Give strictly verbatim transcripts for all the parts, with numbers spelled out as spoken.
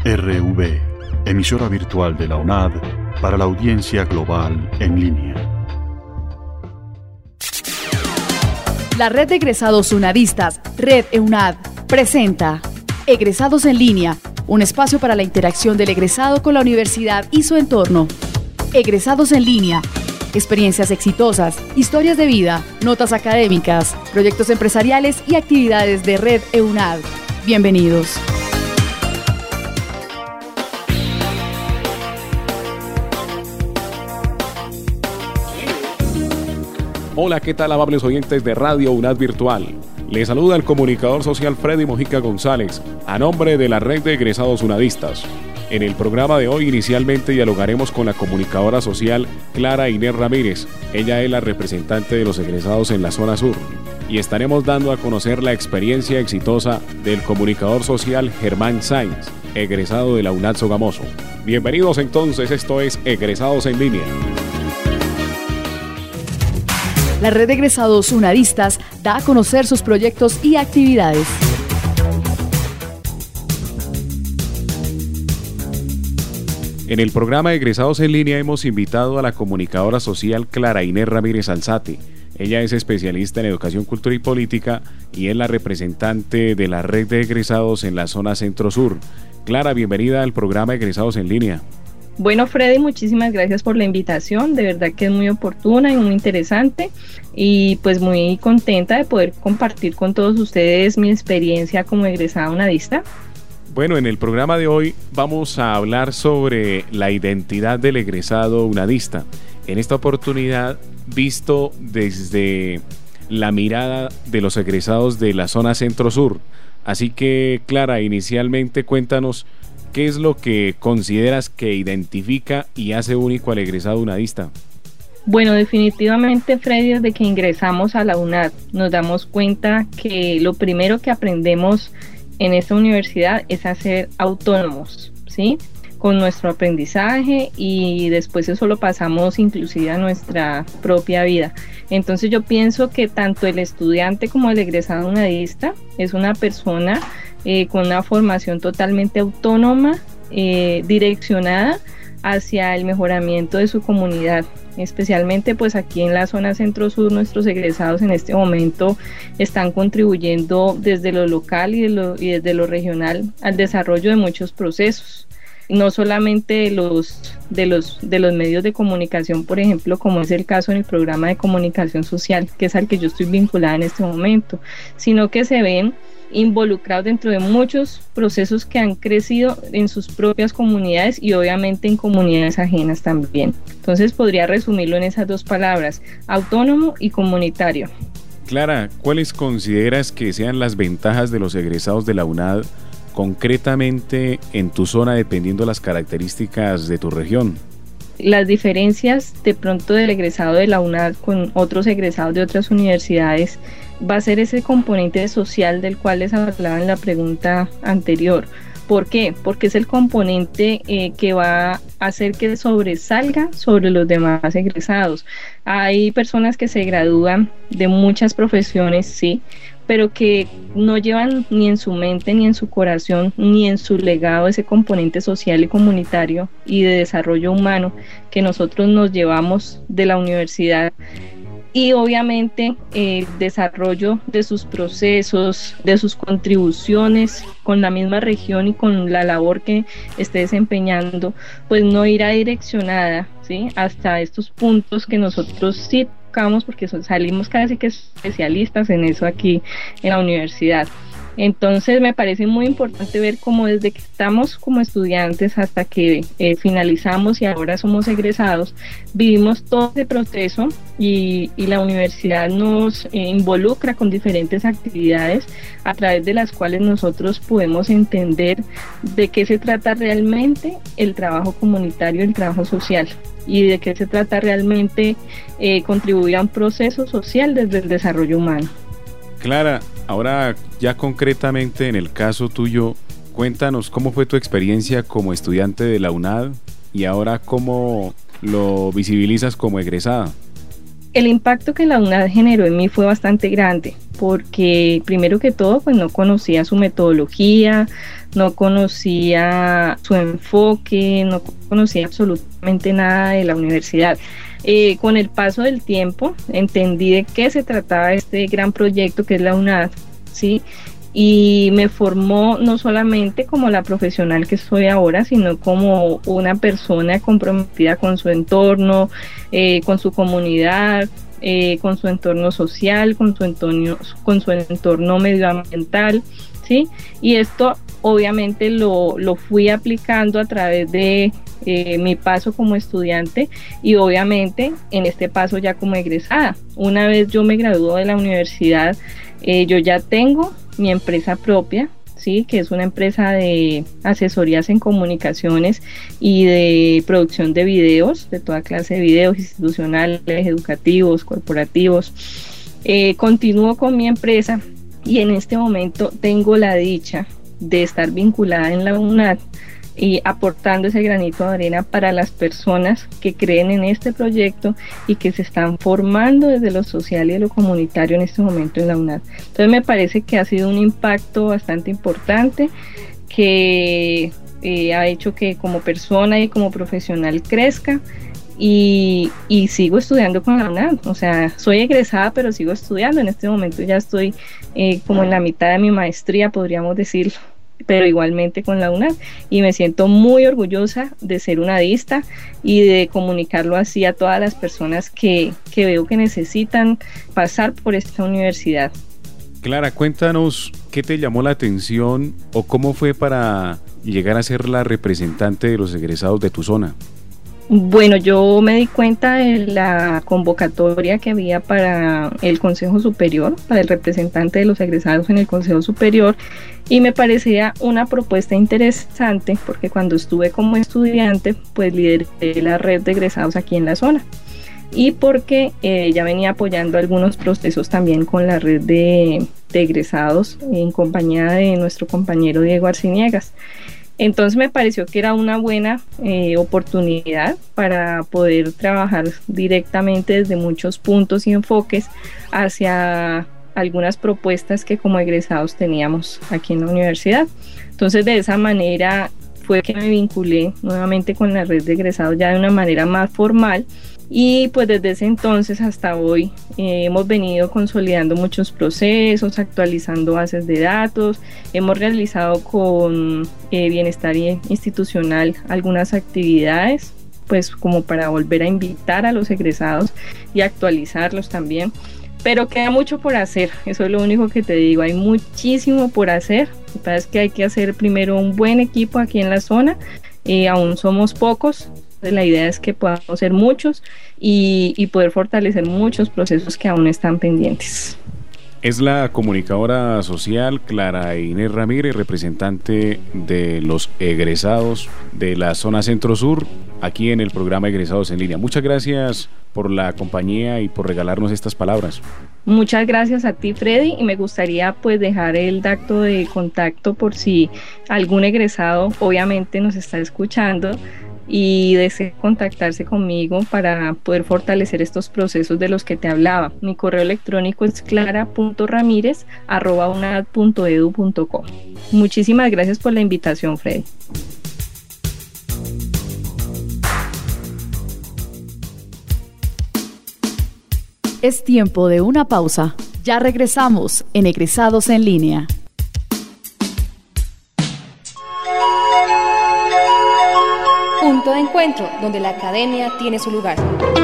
R V, emisora virtual de la UNAD para la audiencia global en línea. La Red de Egresados Unadistas, Red EUNAD, presenta Egresados en Línea, un espacio para la interacción del egresado con la universidad y su entorno. Egresados en Línea, experiencias exitosas, historias de vida, notas académicas, proyectos empresariales y actividades de Red EUNAD. Bienvenidos. Hola, ¿qué tal, amables oyentes de Radio UNAD Virtual? Les saluda el comunicador social Freddy Mojica González, a nombre de la Red de Egresados Unadistas. En el programa de hoy inicialmente dialogaremos con la comunicadora social Clara Inés Ramírez. Ella es la representante de los egresados en la zona sur. Y estaremos dando a conocer la experiencia exitosa del comunicador social Germán Sainz, egresado de la UNAD Sogamoso. Bienvenidos entonces, esto es Egresados en Línea. La Red de Egresados Unadistas da a conocer sus proyectos y actividades. En el programa Egresados en Línea hemos invitado a la comunicadora social Clara Inés Ramírez Alzate. Ella es especialista en educación, cultura y política y es la representante de la Red de Egresados en la zona centro-sur. Clara, bienvenida al programa Egresados en Línea. Bueno, Freddy, muchísimas gracias por la invitación, de verdad que es muy oportuna y muy interesante y pues muy contenta de poder compartir con todos ustedes mi experiencia como egresada unadista. Bueno, en el programa de hoy vamos a hablar sobre la identidad del egresado unadista. En esta oportunidad, visto desde la mirada de los egresados de la zona centro-sur. Así que, Clara, inicialmente cuéntanos ¿qué es lo que consideras que identifica y hace único al egresado unadista? Bueno, definitivamente, Freddy, desde que ingresamos a la UNAD nos damos cuenta que lo primero que aprendemos en esta universidad es a ser autónomos, ¿sí? Con nuestro aprendizaje y después eso lo pasamos inclusive a nuestra propia vida. Entonces yo pienso que tanto el estudiante como el egresado unadista es una persona eh, con una formación totalmente autónoma, eh, direccionada hacia el mejoramiento de su comunidad. Especialmente pues aquí en la zona centro-sur nuestros egresados en este momento están contribuyendo desde lo local y, de lo, y desde lo regional al desarrollo de muchos procesos. No solamente de los, de, los, de los medios de comunicación, por ejemplo, como es el caso en el programa de comunicación social, que es al que yo estoy vinculada en este momento, sino que se ven involucrados dentro de muchos procesos que han crecido en sus propias comunidades y obviamente en comunidades ajenas también. Entonces podría resumirlo en esas dos palabras, autónomo y comunitario. Clara, ¿cuáles consideras que sean las ventajas de los egresados de la UNAD concretamente en tu zona dependiendo de las características de tu región? Las diferencias de pronto del egresado de la UNAD con otros egresados de otras universidades va a ser ese componente social del cual les hablaba en la pregunta anterior. ¿Por qué? Porque es el componente eh, que va a hacer que sobresalga sobre los demás egresados. Hay personas que se gradúan de muchas profesiones, sí, pero que no llevan ni en su mente, ni en su corazón, ni en su legado ese componente social y comunitario y de desarrollo humano que nosotros nos llevamos de la universidad. Y obviamente el desarrollo de sus procesos, de sus contribuciones con la misma región y con la labor que esté desempeñando, pues no irá direccionada, ¿sí?, hasta estos puntos que nosotros sí tocamos porque salimos casi que especialistas en eso aquí en la universidad. Entonces me parece muy importante ver cómo desde que estamos como estudiantes hasta que eh, finalizamos y ahora somos egresados, vivimos todo ese proceso y, y la universidad nos eh, involucra con diferentes actividades a través de las cuales nosotros podemos entender de qué se trata realmente el trabajo comunitario, el trabajo social y de qué se trata realmente eh, contribuir a un proceso social desde el desarrollo humano. Clara, ahora ya concretamente en el caso tuyo, cuéntanos cómo fue tu experiencia como estudiante de la UNAD y ahora cómo lo visibilizas como egresada. El impacto que la UNAD generó en mí fue bastante grande. porque primero que todo pues no conocía su metodología, no conocía su enfoque, no conocía absolutamente nada de la universidad. Eh, con el paso del tiempo entendí de qué se trataba este gran proyecto que es la UNAD, ¿sí? Y me formó no solamente como la profesional que soy ahora, sino como una persona comprometida con su entorno, eh, con su comunidad, eh, con su entorno social, con su entorno, con su entorno medioambiental, ¿sí? Y esto obviamente lo, lo fui aplicando a través de eh, mi paso como estudiante y obviamente en este paso ya como egresada. Una vez yo me graduó de la universidad, eh, yo ya tengo mi empresa propia, ¿sí? Que es una empresa de asesorías en comunicaciones y de producción de videos, de toda clase de videos institucionales, educativos, corporativos. Eh, continúo con mi empresa y en este momento tengo la dicha de estar vinculada en la UNAD y aportando ese granito de arena para las personas que creen en este proyecto y que se están formando desde lo social y de lo comunitario en este momento en la UNAD. Entonces me parece que ha sido un impacto bastante importante que eh, ha hecho que como persona y como profesional crezca y, y sigo estudiando con la UNAD. O sea, soy egresada pero sigo estudiando. En este momento ya estoy eh, como en la mitad de mi maestría, podríamos decirlo, pero igualmente con la UNAD, y me siento muy orgullosa de ser unadista y de comunicarlo así a todas las personas que, que veo que necesitan pasar por esta universidad. Clara, cuéntanos qué te llamó la atención o cómo fue para llegar a ser la representante de los egresados de tu zona. Bueno, yo me di cuenta de la convocatoria que había para el Consejo Superior, para el representante de los egresados en el Consejo Superior, y me parecía una propuesta interesante porque cuando estuve como estudiante, pues lideré la red de egresados aquí en la zona, y porque eh, ya venía apoyando algunos procesos también con la red de, de egresados en compañía de nuestro compañero Diego Arciniegas. Entonces me pareció que era una buena eh, oportunidad para poder trabajar directamente desde muchos puntos y enfoques hacia algunas propuestas que como egresados teníamos aquí en la universidad. Entonces de esa manera fue que me vinculé nuevamente con la red de egresados ya de una manera más formal. Y pues desde ese entonces hasta hoy eh, hemos venido consolidando muchos procesos, actualizando bases de datos, hemos realizado con eh, Bienestar Institucional algunas actividades, pues como para volver a invitar a los egresados y actualizarlos también. Pero queda mucho por hacer, eso es lo único que te digo, hay muchísimo por hacer. Lo que pasa es que hay que hacer primero un buen equipo aquí en la zona, eh, aún somos pocos. La idea es que podamos ser muchos y, y poder fortalecer muchos procesos que aún están pendientes. Es la comunicadora social Clara Inés Ramírez, representante de los egresados de la zona Centro-Sur, aquí en el programa Egresados en Línea. Muchas gracias por la compañía y por regalarnos estas palabras. Muchas gracias a ti, Freddy, y me gustaría pues dejar el dato de contacto por si algún egresado obviamente nos está escuchando y desea contactarse conmigo para poder fortalecer estos procesos de los que te hablaba. Mi correo electrónico es clara punto ramírez arroba unad punto edu punto co. Muchísimas gracias por la invitación, Freddy. Es tiempo de una pausa. Ya regresamos en Egresados en Línea. Punto de encuentro, donde la academia tiene su lugar.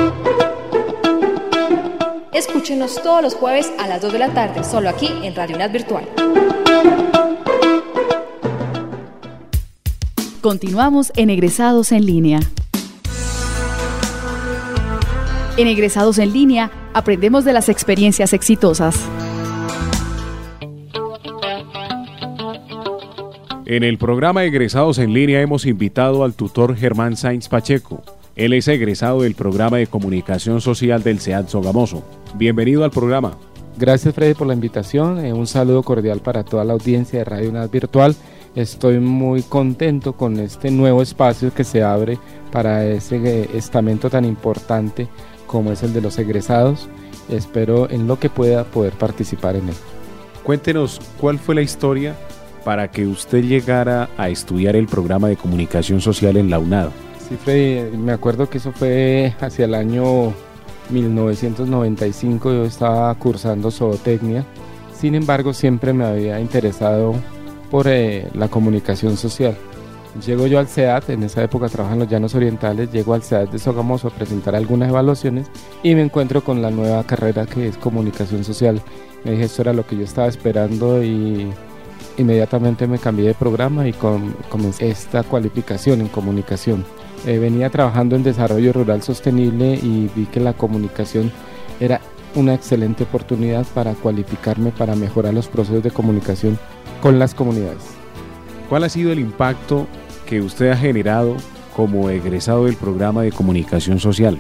Escúchenos todos los jueves a las dos de la tarde, solo aquí en Radio UNAD Virtual. Continuamos en Egresados en Línea. En Egresados en Línea aprendemos de las experiencias exitosas. En el programa Egresados en Línea hemos invitado al tutor Germán Sainz Pacheco. Él es egresado del programa de comunicación social del SEAD Sogamoso. Bienvenido al programa. Gracias, Freddy, por la invitación. Eh, un saludo cordial para toda la audiencia de Radio UNAD Virtual. Estoy muy contento con este nuevo espacio que se abre para ese estamento tan importante como es el de los egresados. espero en lo que pueda poder participar en él. Cuéntenos cuál fue la historia para que usted llegara a estudiar el programa de comunicación social en la UNAD. Sí, Freddy, me acuerdo que eso fue hacia el año mil novecientos noventa y cinco, yo estaba cursando zootecnia. Sin embargo, siempre me había interesado por eh, la comunicación social. Llego yo al C E A T, en esa época trabajaba en los Llanos Orientales, llego al C E A T de Sogamoso a presentar algunas evaluaciones y me encuentro con la nueva carrera que es comunicación social. Me dije, esto era lo que yo estaba esperando y inmediatamente me cambié de programa y com- comencé esta cualificación en comunicación. Eh, venía trabajando en desarrollo rural sostenible y vi que la comunicación era una excelente oportunidad para cualificarme para mejorar los procesos de comunicación con las comunidades. ¿Cuál ha sido el impacto que usted ha generado como egresado del programa de comunicación social?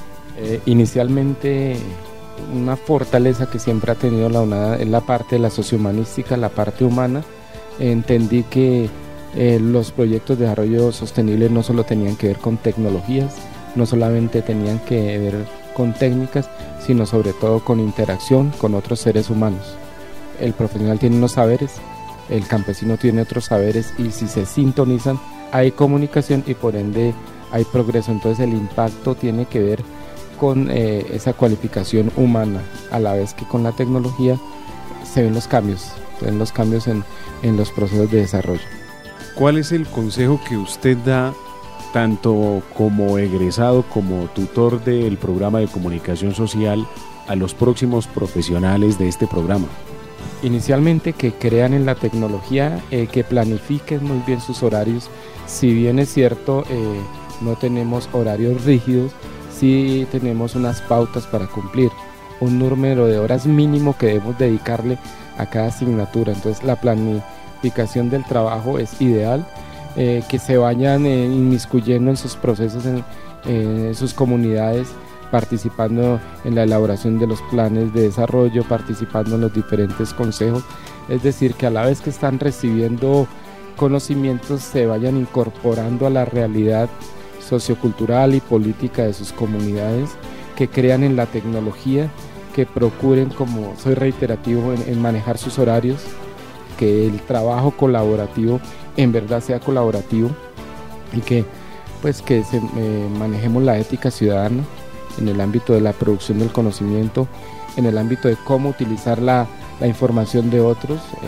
Eh, inicialmente, una fortaleza que siempre ha tenido la UNAD es la parte de la sociohumanística, la parte humana. Entendí que eh, los proyectos de desarrollo sostenible no solo tenían que ver con tecnologías, no solamente tenían que ver con técnicas, sino sobre todo con interacción con otros seres humanos. El profesional tiene unos saberes, el campesino tiene otros saberes y si se sintonizan hay comunicación y por ende hay progreso. Entonces el impacto tiene que ver con eh, esa cualificación humana, a la vez que con la tecnología se ven los cambios, se ven los cambios en, en los procesos de desarrollo. ¿Cuál es el consejo que usted da tanto como egresado como tutor del programa de comunicación social a los próximos profesionales de este programa? Inicialmente que crean en la tecnología, eh, que planifiquen muy bien sus horarios. Si bien es cierto, eh, no tenemos horarios rígidos, sí tenemos unas pautas para cumplir, un número de horas mínimo que debemos dedicarle a cada asignatura. Entonces la planificación del trabajo es ideal, eh, que se vayan eh, inmiscuyendo en sus procesos, en, en sus comunidades, participando en la elaboración de los planes de desarrollo, participando en los diferentes consejos, es decir, que a la vez que están recibiendo conocimientos se vayan incorporando a la realidad sociocultural y política de sus comunidades, que crean en la tecnología, que procuren, como soy reiterativo, en, en manejar sus horarios, que el trabajo colaborativo en verdad sea colaborativo y que pues que se, eh, manejemos la ética ciudadana en el ámbito de la producción del conocimiento, en el ámbito de cómo utilizar la, la información de otros, eh,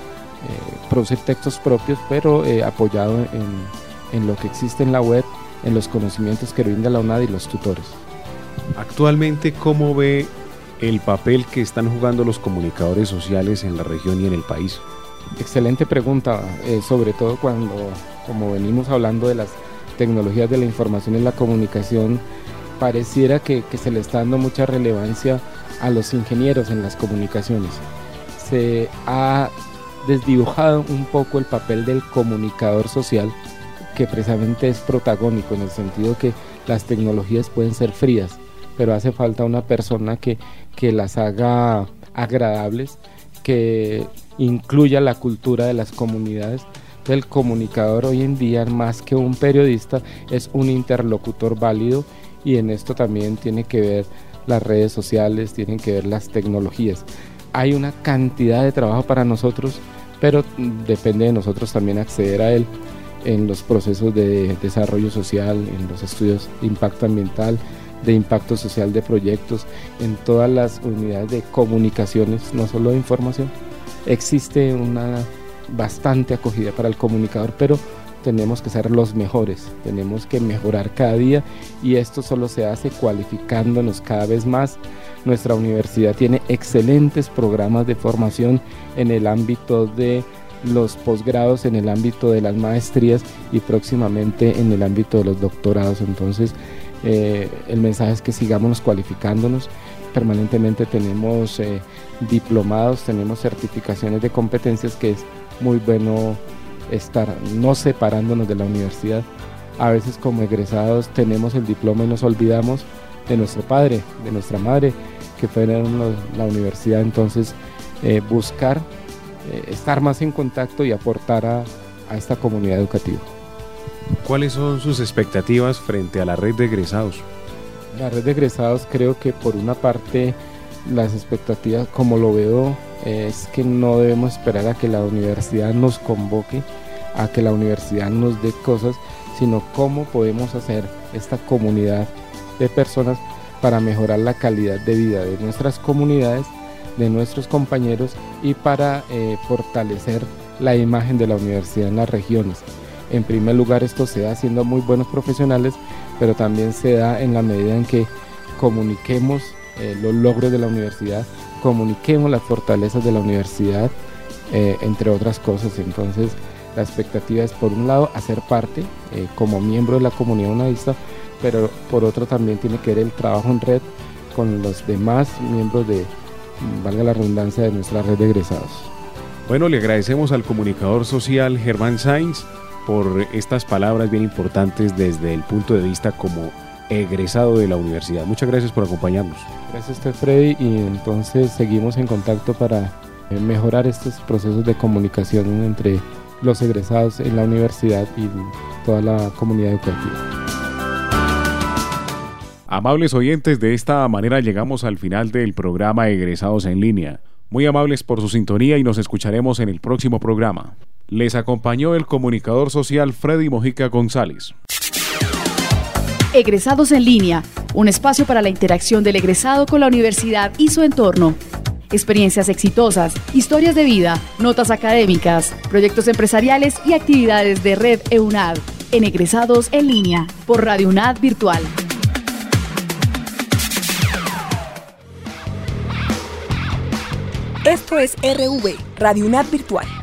eh, producir textos propios, pero eh, apoyado en, en lo que existe en la web, en los conocimientos que brinda la UNAD y los tutores. Actualmente, ¿cómo ve el papel que están jugando los comunicadores sociales en la región y en el país? Excelente pregunta, eh, sobre todo cuando, como venimos hablando de las tecnologías de la información y la comunicación, pareciera que, que se le está dando mucha relevancia a los ingenieros en las comunicaciones. Se ha desdibujado un poco el papel del comunicador social, que precisamente es protagónico en el sentido que las tecnologías pueden ser frías, pero hace falta una persona que, que las haga agradables, que incluya la cultura de las comunidades. El comunicador hoy en día, más que un periodista, es un interlocutor válido, y en esto también tiene que ver las redes sociales, tienen que ver las tecnologías. Hay una cantidad de trabajo para nosotros, pero depende de nosotros también acceder a él en los procesos de desarrollo social, en los estudios de impacto ambiental, de impacto social de proyectos, en todas las unidades de comunicaciones, no solo de información. Existe una bastante acogida para el comunicador, pero tenemos que ser los mejores, tenemos que mejorar cada día, y esto solo se hace cualificándonos cada vez más. Nuestra universidad tiene excelentes programas de formación en el ámbito de los posgrados, en el ámbito de las maestrías y próximamente en el ámbito de los doctorados. Entonces eh, el mensaje es que sigamos cualificándonos. Permanentemente tenemos eh, diplomados, tenemos certificaciones de competencias, que es muy bueno estar no separándonos de la universidad. A veces como egresados tenemos el diploma y nos olvidamos de nuestro padre, de nuestra madre, que fue en la universidad. Entonces eh, buscar eh, estar más en contacto y aportar a, a esta comunidad educativa. ¿Cuáles son sus expectativas frente a la red de egresados? La red de egresados, creo que por una parte las expectativas, como lo veo, es que no debemos esperar a que la universidad nos convoque, a que la universidad nos dé cosas, sino cómo podemos hacer esta comunidad de personas para mejorar la calidad de vida de nuestras comunidades, de nuestros compañeros y para eh, fortalecer la imagen de la universidad en las regiones. En primer lugar, esto se da siendo muy buenos profesionales, pero también se da en la medida en que comuniquemos eh, los logros de la universidad, comuniquemos las fortalezas de la universidad, eh, entre otras cosas. Entonces, la expectativa es, por un lado, hacer parte eh, como miembro de la comunidad unadista, pero por otro también tiene que ver el trabajo en red con los demás miembros de, valga la redundancia, de nuestra red de egresados. Bueno, le agradecemos al comunicador social Germán Sainz por estas palabras bien importantes desde el punto de vista como egresado de la universidad. Muchas gracias por acompañarnos. Gracias a usted, Freddy, y entonces seguimos en contacto para mejorar estos procesos de comunicación entre los egresados en la universidad y toda la comunidad educativa. Amables oyentes, de esta manera llegamos al final del programa Egresados en Línea. Muy amables por su sintonía y nos escucharemos en el próximo programa. Les acompañó el comunicador social Freddy Mojica González. Egresados en Línea, un espacio para la interacción del egresado con la universidad y su entorno. Experiencias exitosas, historias de vida, notas académicas, proyectos empresariales y actividades de Red EUNAD en Egresados en Línea por Radio UNAD Virtual. Esto es R V, Radio UNAD Virtual.